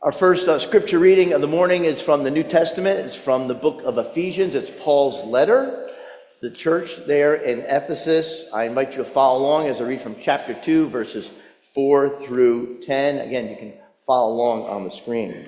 Our first scripture reading of the morning is from the New Testament. It's from the book of Ephesians. It's Paul's letter to the church there in Ephesus. I invite you to follow along as I read from chapter 2, verses 4 through 10. Again, you can follow along on the screen.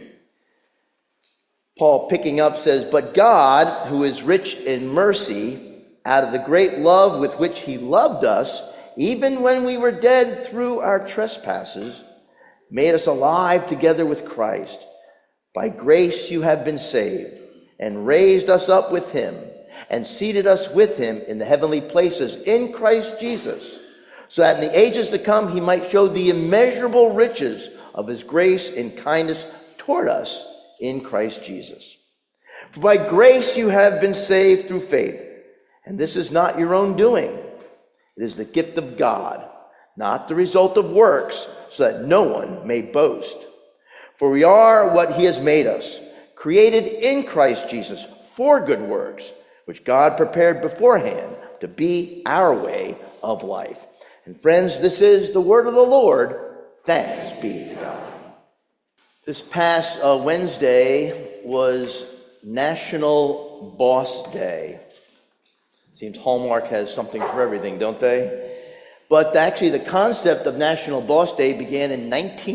Paul, picking up, says, "But God, who is rich in mercy, out of the great love with which he loved us, even when we were dead through our trespasses, made us alive together with Christ. By grace you have been saved, and raised us up with him, and seated us with him in the heavenly places in Christ Jesus, so that in the ages to come he might show the immeasurable riches of his grace and kindness toward us in Christ Jesus. For by grace you have been saved through faith, and this is not your own doing. It is the gift of God, not the result of works, so that no one may boast. For we are what he has made us, created in Christ Jesus for good works, which God prepared beforehand to be our way of life." And friends, this is the word of the Lord. Thanks be to God. This past Wednesday was National Boss Day. Seems Hallmark has something for everything, don't they? But actually, the concept of National Boss Day began in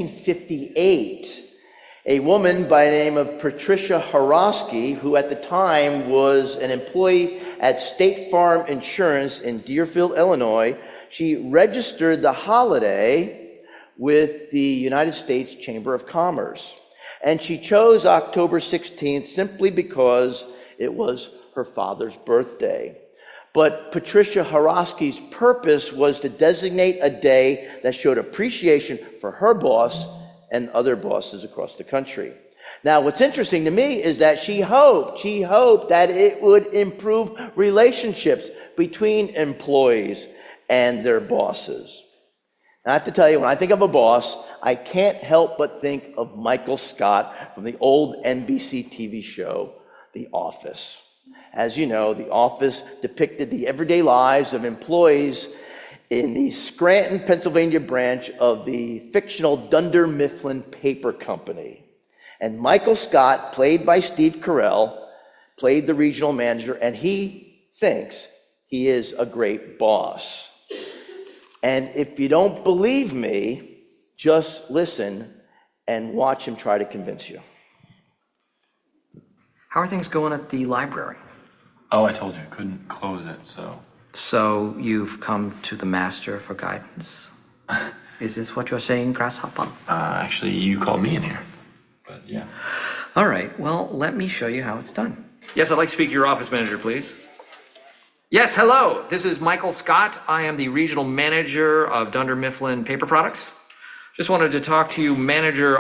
1958. A woman by the name of Patricia Horosky, who at the time was an employee at State Farm Insurance in Deerfield, Illinois, she registered the holiday with the United States Chamber of Commerce. And she chose October 16th simply because it was her father's birthday. But Patricia Horosky's purpose was to designate a day that showed appreciation for her boss and other bosses across the country. Now, what's interesting to me is that she hoped that it would improve relationships between employees and their bosses. Now, I have to tell you, when I think of a boss, I can't help but think of Michael Scott from the old NBC TV show, The Office. As you know, The Office depicted the everyday lives of employees in the Scranton, Pennsylvania branch of the fictional Dunder Mifflin Paper Company. And Michael Scott, played by Steve Carell, played the regional manager, and he thinks he is a great boss. And if you don't believe me, just listen and watch him try to convince you. How are things going at the library? Oh, I told you I couldn't close it, so. So you've come to the master for guidance? Is this what you're saying, Grasshopper? Actually, you called me in here, but yeah. All right, well, let me show you how it's done. Yes, I'd like to speak to your office manager, please. Yes, hello, this is Michael Scott. I am the regional manager of Dunder Mifflin Paper Products. Just wanted to talk to you, manager.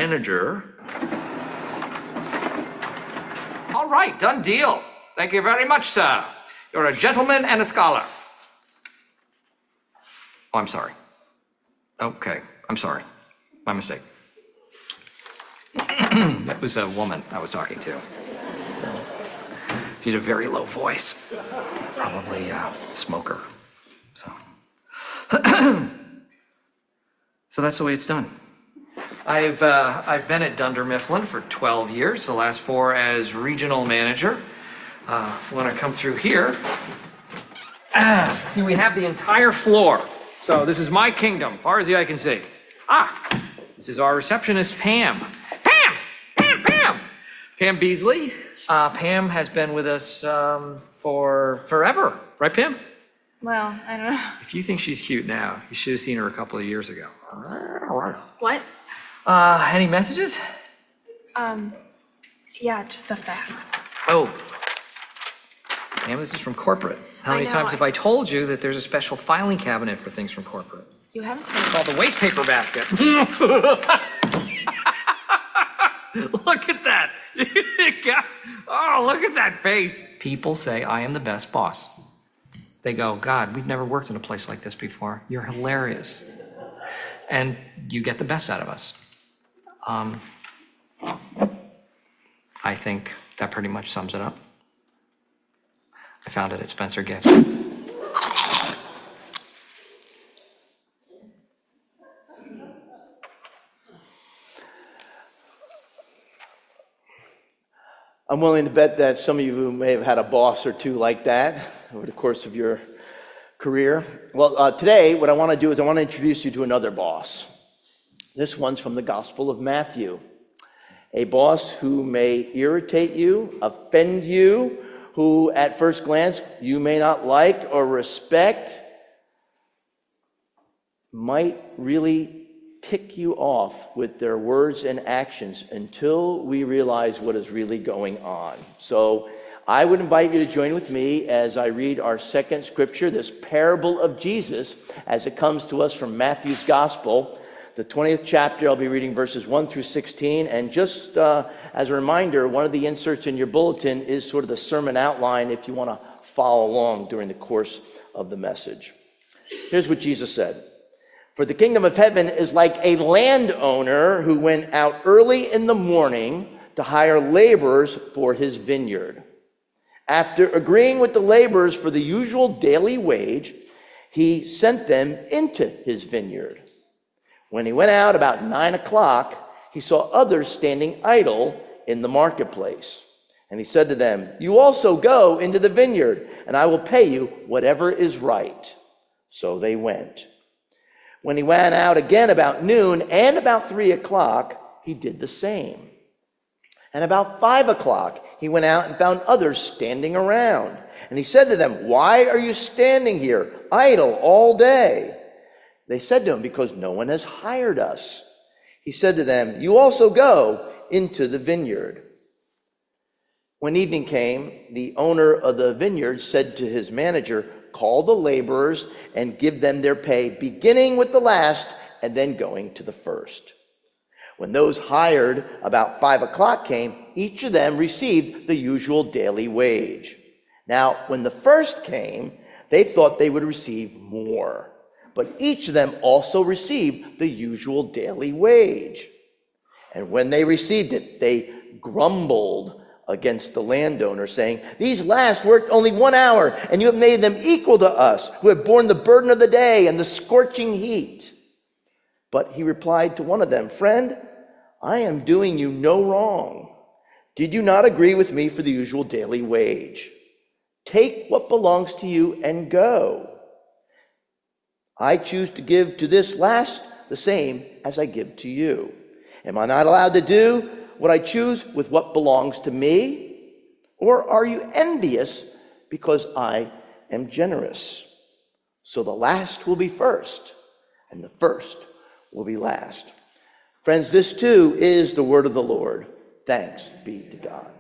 All right, done deal. Thank you very much, sir. You're a gentleman and a scholar. Oh, I'm sorry. Okay, I'm sorry. My mistake. That was a woman I was talking to. She had a very low voice. Probably a smoker. So that's the way it's done. I've been at Dunder Mifflin for 12 years, the last 4 as regional manager. When I come through here, see, we have the entire floor. So this is my kingdom, far as the eye can see. This is our receptionist, Pam. Pam Beasley. Pam has been with us for forever, right, Pam? Well, I don't know. If you think she's cute now, you should have seen her a couple of years ago. What? Any messages? Yeah, just a fax. Oh. Pam, this is from corporate. How many times have I told you that there's a special filing cabinet for things from corporate? You haven't told It's me. called the waste paper basket. Look at that. Oh, look at that face. People say I am the best boss. They go, God, we've never worked in a place like this before. You're hilarious. And you get the best out of us. I think that pretty much sums it up. I found it at Spencer Gifts. I'm willing to bet that some of you may have had a boss or two like that over the course of your career. Well, today what I want to do is I want to introduce you to another boss. This one's from the Gospel of Matthew. A boss who may irritate you, offend you, who at first glance you may not like or respect, might really tick you off with their words and actions until we realize what is really going on. So I would invite you to join with me as I read our second scripture, this parable of Jesus, as it comes to us from Matthew's Gospel. The 20th chapter, I'll be reading verses 1 through 16. And just as a reminder, one of the inserts in your bulletin is sort of the sermon outline if you want to follow along during the course of the message. Here's what Jesus said. For the kingdom of heaven is like a landowner who went out early in the morning to hire laborers for his vineyard. After agreeing with the laborers for the usual daily wage, he sent them into his vineyard. When he went out about 9 o'clock, he saw others standing idle in the marketplace. And he said to them, "You also go into the vineyard, and I will pay you whatever is right." So they went. When he went out again about noon and about 3 o'clock, he did the same. And about 5 o'clock, he went out and found others standing around. And he said to them, "Why are you standing here, idle all day?" They said to him, "Because no one has hired us." He said to them, "You also go into the vineyard." When evening came, the owner of the vineyard said to his manager, "Call the laborers and give them their pay, beginning with the last and then going to the first." When those hired about 5 o'clock came, each of them received the usual daily wage. Now, when the first came, they thought they would receive more, but each of them also received the usual daily wage. And when they received it, they grumbled against the landowner, saying, "These last worked only 1 hour, and you have made them equal to us, who have borne the burden of the day and the scorching heat." But he replied to one of them, "Friend, I am doing you no wrong. Did you not agree with me for the usual daily wage? Take what belongs to you and go. I choose to give to this last the same as I give to you. Am I not allowed to do what I choose with what belongs to me? Or are you envious because I am generous?" So the last will be first, and the first will be last. Friends, this too is the word of the Lord. Thanks be to God.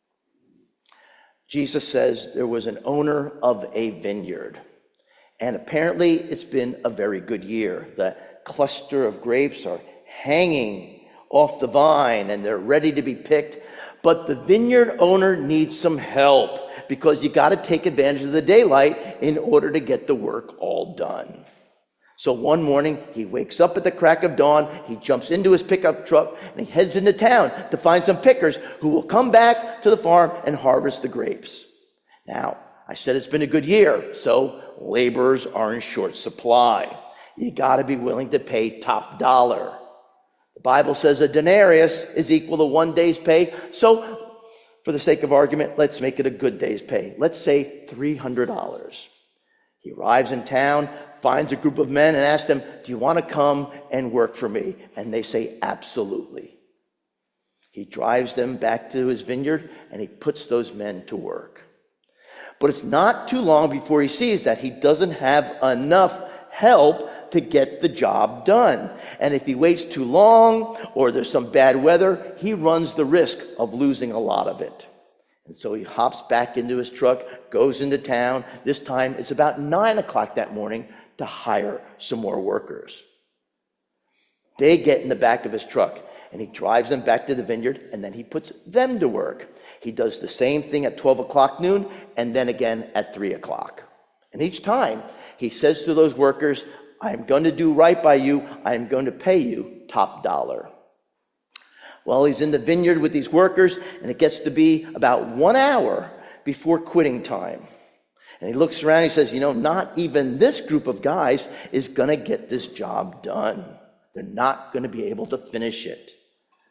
Jesus says there was an owner of a vineyard, and apparently it's been a very good year. The cluster of grapes are hanging off the vine and they're ready to be picked, but the vineyard owner needs some help because you got to take advantage of the daylight in order to get the work all done. So one morning he wakes up at the crack of dawn, he jumps into his pickup truck and he heads into town to find some pickers who will come back to the farm and harvest the grapes. Now, I said it's been a good year, so laborers are in short supply. You got to be willing to pay top dollar. The Bible says a denarius is equal to 1 day's pay. So for the sake of argument, let's make it a good day's pay. Let's say $300. He arrives in town, finds a group of men and asks them, "Do you want to come and work for me?" And they say, "Absolutely." He drives them back to his vineyard and he puts those men to work. But it's not too long before he sees that he doesn't have enough help to get the job done. And if he waits too long or there's some bad weather, he runs the risk of losing a lot of it. And so he hops back into his truck, goes into town. This time it's about 9 o'clock that morning to hire some more workers. They get in the back of his truck and he drives them back to the vineyard and then he puts them to work. He does the same thing at 12 o'clock noon and then again at 3 o'clock. And each time he says to those workers, "I'm going to do right by you. I'm going to pay you top dollar." Well, he's in the vineyard with these workers, and it gets to be about 1 hour before quitting time. And he looks around and he says, not even this group of guys is going to get this job done. They're not going to be able to finish it.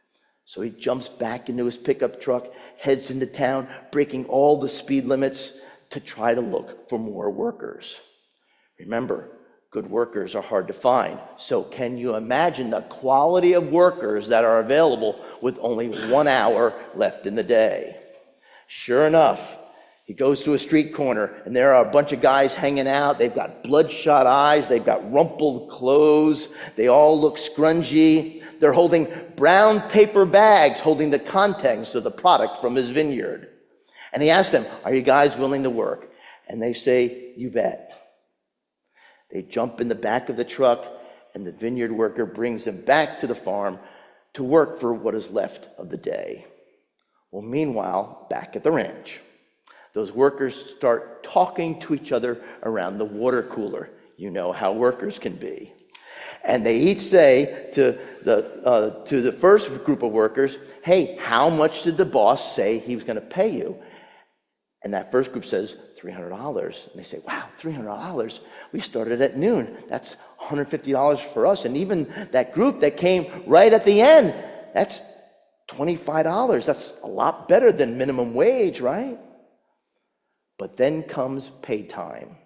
So he jumps back into his pickup truck, heads into town, breaking all the speed limits to try to look for more workers. Remember, good workers are hard to find. So can you imagine the quality of workers that are available with only 1 hour left in the day? Sure enough, he goes to a street corner, and there are a bunch of guys hanging out. They've got bloodshot eyes. They've got rumpled clothes. They all look scrungy. They're holding brown paper bags holding the contents of the product from his vineyard. And he asks them, "Are you guys willing to work?" And they say, "You bet." They jump in the back of the truck, and the vineyard worker brings them back to the farm to work for what is left of the day. Well, meanwhile, back at the ranch, those workers start talking to each other around the water cooler. You know how workers can be. And they each say to the first group of workers, "Hey, how much did the boss say he was going to pay you?" And that first group says, $300. And they say, "Wow, $300? We started at noon. That's $150 for us." And even that group that came right at the end, that's $25. That's a lot better than minimum wage, right? But then comes pay time.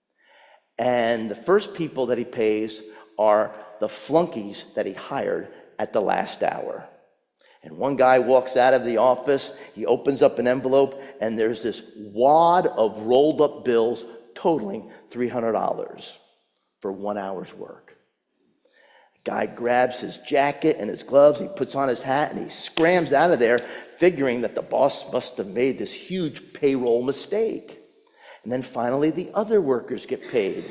And the first people that he pays are the flunkies that he hired at the last hour. And one guy walks out of the office, he opens up an envelope, and there's this wad of rolled up bills totaling $300 for 1 hour's work. The guy grabs his jacket and his gloves, he puts on his hat, and he scrams out of there, figuring that the boss must have made this huge payroll mistake. And then finally, the other workers get paid.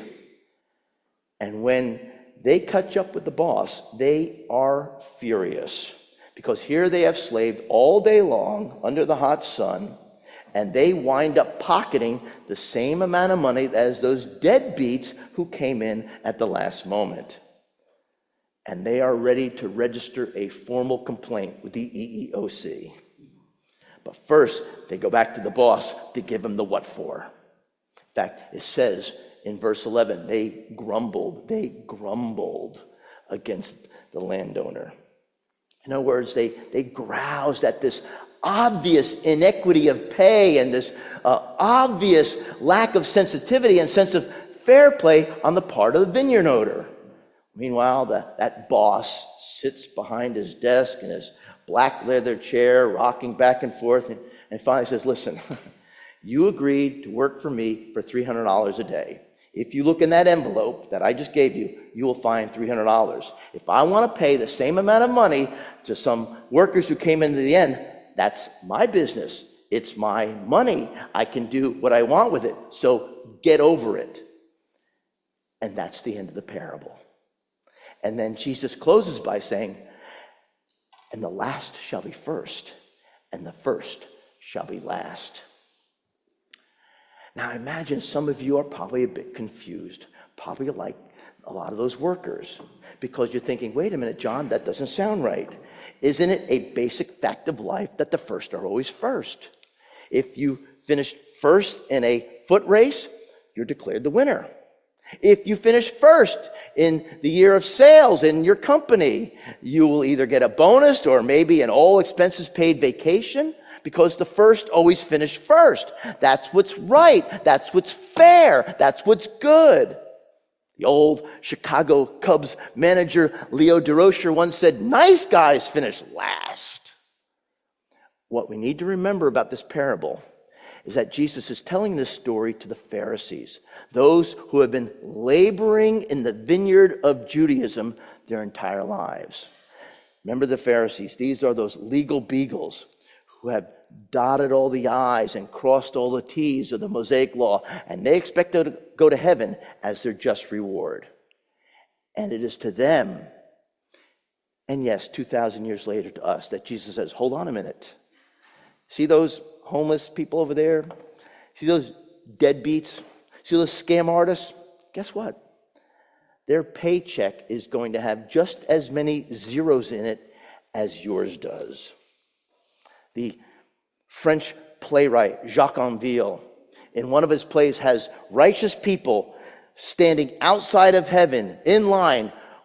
And when they catch up with the boss, they are furious. Because here they have slaved all day long under the hot sun, and they wind up pocketing the same amount of money as those deadbeats who came in at the last moment. And they are ready to register a formal complaint with the EEOC. But first, they go back to the boss to give him the what for. In fact, it says in verse 11, they grumbled against the landowner. In other words, they groused at this obvious inequity of pay and this obvious lack of sensitivity and sense of fair play on the part of the vineyard owner. Meanwhile, that boss sits behind his desk in his black leather chair, rocking back and forth, and finally says, "Listen, you agreed to work for me for $300 a day. If you look in that envelope that I just gave you, you will find $300. If I want to pay the same amount of money to some workers who came into the end, that's my business. It's my money. I can do what I want with it. So get over it." And that's the end of the parable. And then Jesus closes by saying, "And the last shall be first, and the first shall be last." Now imagine some of you are probably a bit confused, probably like a lot of those workers, because you're thinking, wait a minute, John, that doesn't sound right. Isn't it a basic fact of life that the first are always first? If you finish first in a foot race, you're declared the winner. If you finish first in the year of sales in your company, you will either get a bonus or maybe an all expenses paid vacation, because the first always finish first. That's what's right. That's what's fair. That's what's good. The old Chicago Cubs manager Leo Durocher once said, "Nice guys finish last." What we need to remember about this parable is that Jesus is telling this story to the Pharisees, those who have been laboring in the vineyard of Judaism their entire lives. Remember the Pharisees. These are those legal beagles who have dotted all the I's and crossed all the T's of the Mosaic law, and they expect to go to heaven as their just reward. And it is to them, and yes, 2,000 years later to us, that Jesus says, hold on a minute. See those homeless people over there? See those deadbeats? See those scam artists? Guess what? Their paycheck is going to have just as many zeros in it as yours does. The French playwright Jacques Anquetil, in one of his plays, has righteous people standing outside of heaven in line,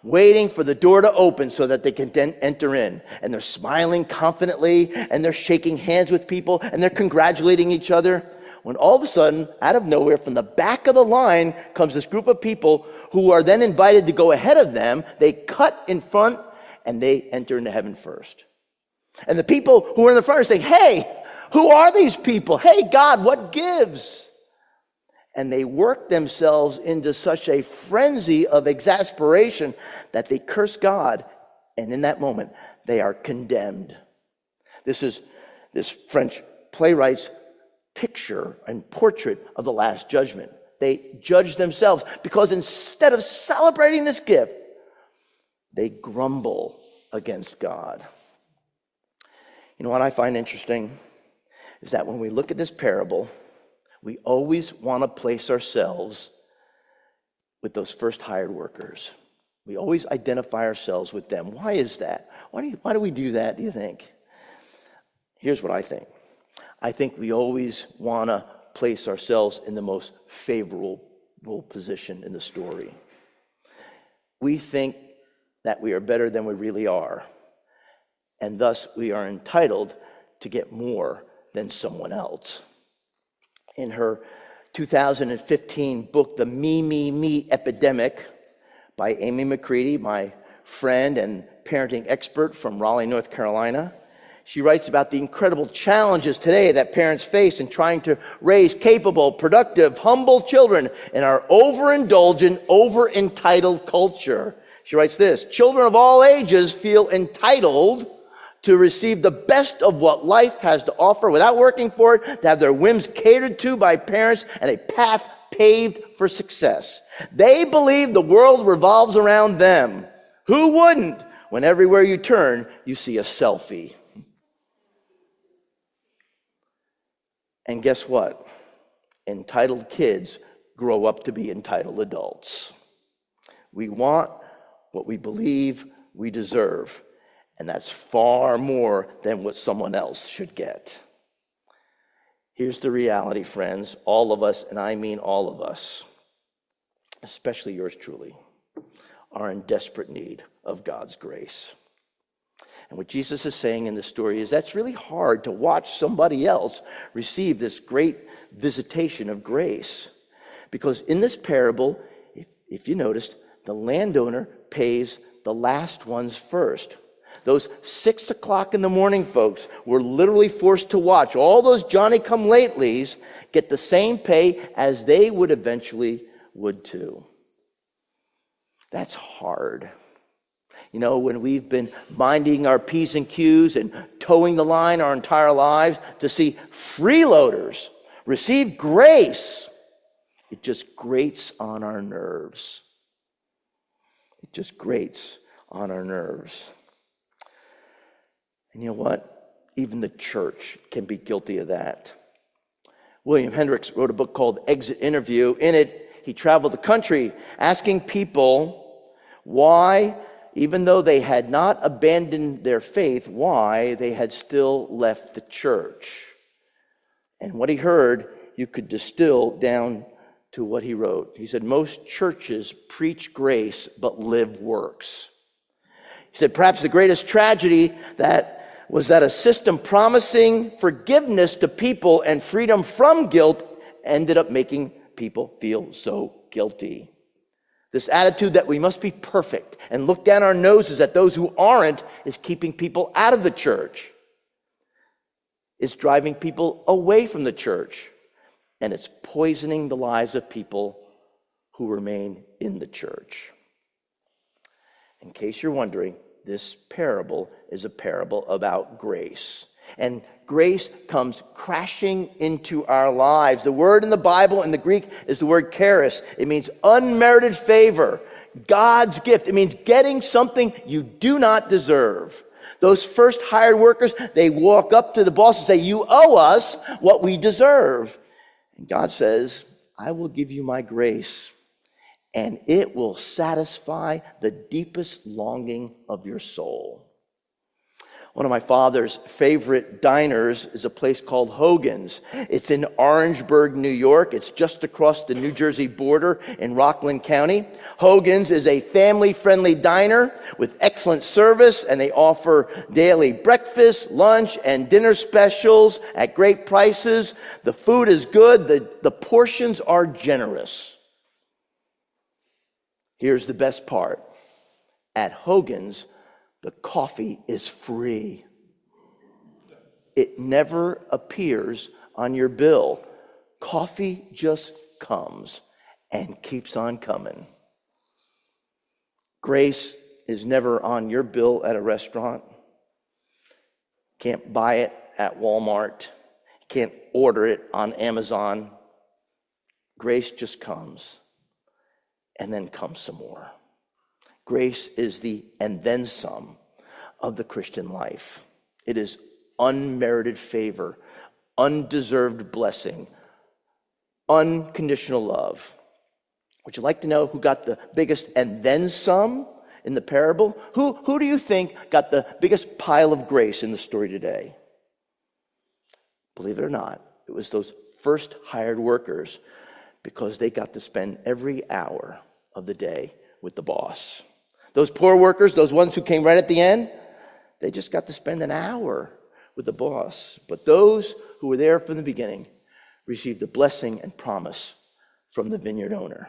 waiting for the door to open so that they can then enter in. And they're smiling confidently, and they're shaking hands with people, and they're congratulating each other. When all of a sudden, out of nowhere, from the back of the line comes this group of people who are then invited to go ahead of them. They cut in front, and they enter into heaven first. And the people who are in the front are saying, hey, who are these people? Hey, God, what gives? And they work themselves into such a frenzy of exasperation that they curse God. And in that moment, they are condemned. This is this French playwright's picture and portrait of the Last Judgment. They judge themselves because instead of celebrating this gift, they grumble against God. You know what I find interesting is that when we look at this parable, we always want to place ourselves with those first hired workers. We always identify ourselves with them. Why is that? Why do we do that, do you think? Here's what I think. I think we always want to place ourselves in the most favorable position in the story. We think that we are better than we really are, and thus we are entitled to get more than someone else. In her 2015 book, The Me Epidemic, by Amy McCready, my friend and parenting expert from Raleigh, North Carolina, she writes about the incredible challenges today that parents face in trying to raise capable, productive, humble children in our overindulgent, over-entitled culture. She writes this: children of all ages feel entitled to receive the best of what life has to offer without working for it, to have their whims catered to by parents, and a path paved for success. They believe the world revolves around them. Who wouldn't, when everywhere you turn, you see a selfie? And guess what? Entitled kids grow up to be entitled adults. We want what we believe we deserve, and that's far more than what someone else should get. Here's the reality, friends. All of us, and I mean all of us, especially yours truly, are in desperate need of God's grace. And what Jesus is saying in this story is that's really hard to watch somebody else receive this great visitation of grace. Because in this parable, if you noticed, the landowner pays the last ones first. Those 6 o'clock in the morning folks were literally forced to watch all those Johnny-come-latelys get the same pay as they would eventually would too. That's hard. You know, when we've been minding our P's and Q's and towing the line our entire lives, to see freeloaders receive grace, it just grates on our nerves. It just grates on our nerves. And you know what? Even the church can be guilty of that. William Hendricks wrote a book called Exit Interview. In it, he traveled the country asking people why, even though they had not abandoned their faith, why they had still left the church. And what he heard, you could distill down to what he wrote. He said, most churches preach grace but live works. He said, perhaps the greatest tragedy was that a system promising forgiveness to people and freedom from guilt ended up making people feel so guilty. This attitude that we must be perfect and look down our noses at those who aren't is keeping people out of the church. It's driving people away from the church. And it's poisoning the lives of people who remain in the church. In case you're wondering, this parable is a parable about grace. And grace comes crashing into our lives. The word in the Bible in the Greek is the word charis. It means unmerited favor, God's gift. It means getting something you do not deserve. Those first hired workers, they walk up to the boss and say, you owe us what we deserve. And God says, I will give you my grace, and it will satisfy the deepest longing of your soul. One of my father's favorite diners is a place called Hogan's. It's in Orangeburg, New York. It's just across the New Jersey border in Rockland County. Hogan's is a family-friendly diner with excellent service, and they offer daily breakfast, lunch, and dinner specials at great prices. The food is good. The portions are generous. Here's the best part. At Hogan's, the coffee is free. It never appears on your bill. Coffee just comes and keeps on coming. Grace is never on your bill at a restaurant. Can't buy it at Walmart. Can't order it on Amazon. Grace just comes, and then comes some more. Grace is the and then some of the Christian life. It is unmerited favor, undeserved blessing, unconditional love. Would you like to know who got the biggest and then some in the parable? Who do you think got the biggest pile of grace in the story today? Believe it or not, it was those first hired workers, because they got to spend every hour of the day with the boss. Those poor workers, those ones who came right at the end, they just got to spend an hour with the boss. But those who were there from the beginning received the blessing and promise from the vineyard owner.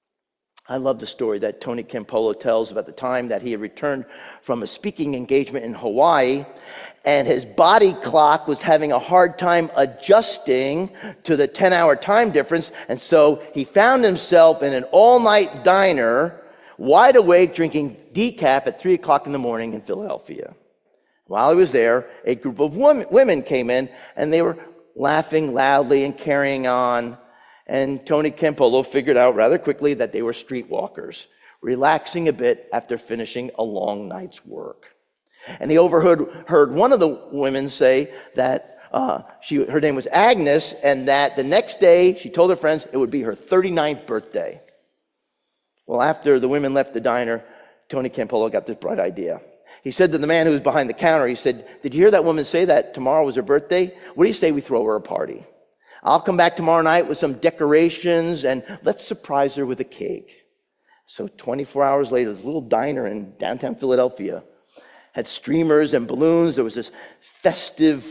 I love the story that Tony Campolo tells about the time that he had returned from a speaking engagement in Hawaii, and his body clock was having a hard time adjusting to the 10-hour time difference, and so he found himself in an all-night diner, wide awake, drinking decaf at 3 o'clock in the morning in Philadelphia. While he was there, a group of women came in, and they were laughing loudly and carrying on. And Tony Campolo figured out rather quickly that they were streetwalkers, relaxing a bit after finishing a long night's work. And he heard one of the women say that her name was Agnes, and that the next day, she told her friends, it would be her 39th birthday. Well, after the women left the diner, Tony Campolo got this bright idea. He said to the man who was behind the counter, he said, "Did you hear that woman say that tomorrow was her birthday? What do you say we throw her a party? I'll come back tomorrow night with some decorations, and let's surprise her with a cake." So 24 hours later, this little diner in downtown Philadelphia had streamers and balloons. There was this festive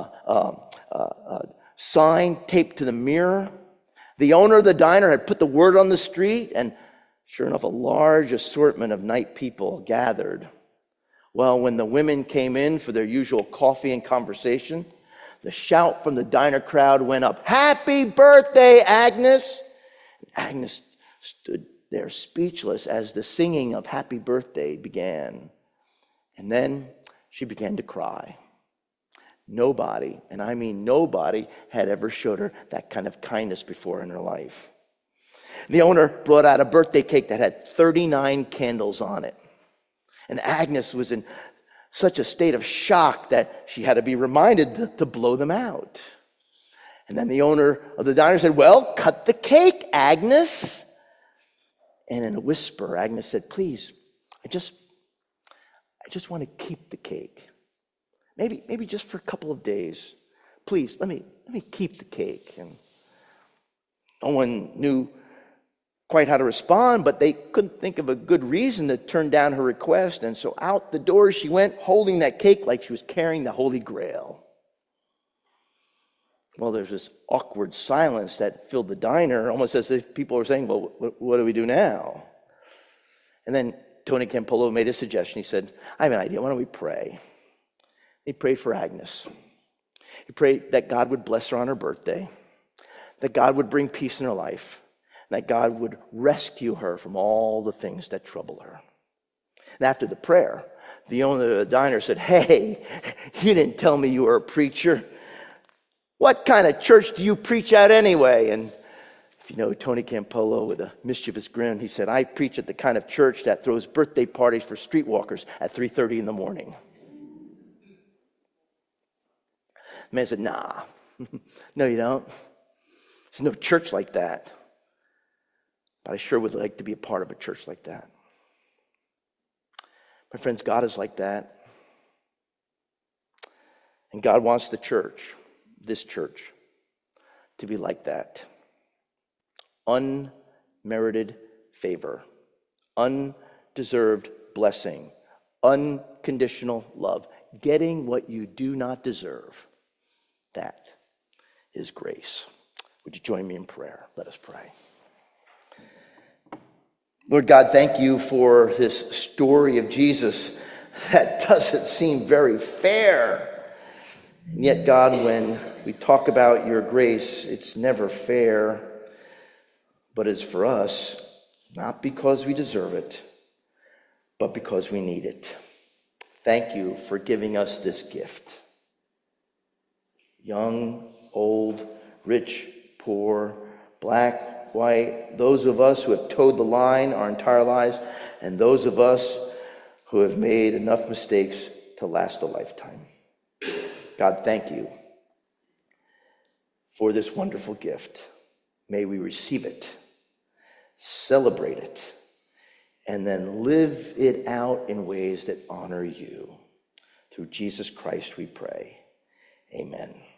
sign taped to the mirror. The owner of the diner had put the word on the street, and sure enough, a large assortment of night people gathered. Well, when the women came in for their usual coffee and conversation, the shout from the diner crowd went up, "Happy birthday, Agnes!" And Agnes stood there speechless as the singing of Happy Birthday began. And then she began to cry. Nobody, and I mean nobody, had ever showed her that kind of kindness before in her life. The owner brought out a birthday cake that had 39 candles on it. And Agnes was in such a state of shock that she had to be reminded to blow them out. And then the owner of the diner said, "Well, cut the cake, Agnes." And in a whisper, Agnes said, "Please, I just want to keep the cake. Maybe just for a couple of days. Please, let me keep the cake." And no one knew quite how to respond, but they couldn't think of a good reason to turn down her request, and so out the door she went, holding that cake like she was carrying the Holy Grail. Well, there's this awkward silence that filled the diner, almost as if people were saying, "Well, what do we do now?" And then Tony Campolo made a suggestion. He said, "I have an idea. Why don't we pray?" He prayed for Agnes. He prayed that God would bless her on her birthday, that God would bring peace in her life, that God would rescue her from all the things that trouble her. And after the prayer, the owner of the diner said, "Hey, you didn't tell me you were a preacher. What kind of church do you preach at anyway?" And if you know Tony Campolo, with a mischievous grin, he said, "I preach at the kind of church that throws birthday parties for streetwalkers at 3:30 in the morning." The man said, "Nah, no you don't. There's no church like that. But I sure would like to be a part of a church like that." My friends, God is like that. And God wants the church, this church, to be like that. Unmerited favor, undeserved blessing, unconditional love, getting what you do not deserve. That is grace. Would you join me in prayer? Let us pray. Lord God, thank you for this story of Jesus that doesn't seem very fair. And yet, God, when we talk about your grace, it's never fair, but it's for us, not because we deserve it, but because we need it. Thank you for giving us this gift. Young, old, rich, poor, black, white, those of us who have towed the line our entire lives, and those of us who have made enough mistakes to last a lifetime. God, thank you for this wonderful gift. May we receive it, celebrate it, and then live it out in ways that honor you. Through Jesus Christ we pray. Amen.